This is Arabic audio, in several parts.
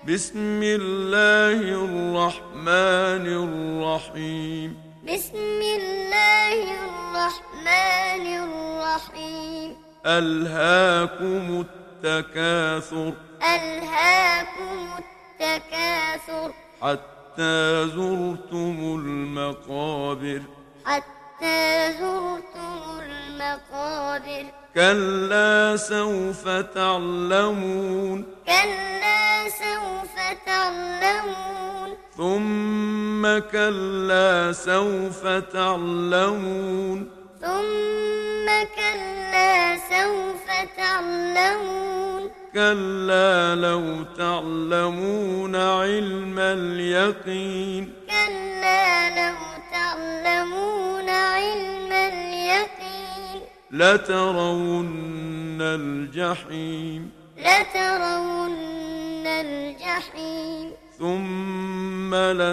بسم الله الرحمن الرحيم. بسم الله الرحمن الرحيم. ألهاكم التكاثر. ألهاكم التكاثر. حتى زرتم المقابر. حتى زرتم المقابر. كلا سوف تعلمون. كلا سوف تعلمون. ثم كلا سوف تعلمون. ثم كلا سوف تعلمون. كلا لو تعلمون علم اليقين. كلا لو تعلمون علم اليقين. لترون الجحيم. لترون الجحيم. ثم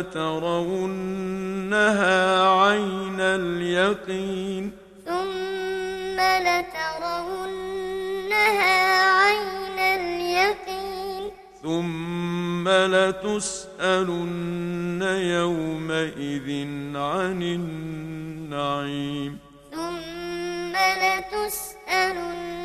لترونها عين اليقين. ثم لترونها عين اليقين. ثم لتسألن يومئذ عن النعيم. ثم لتسألن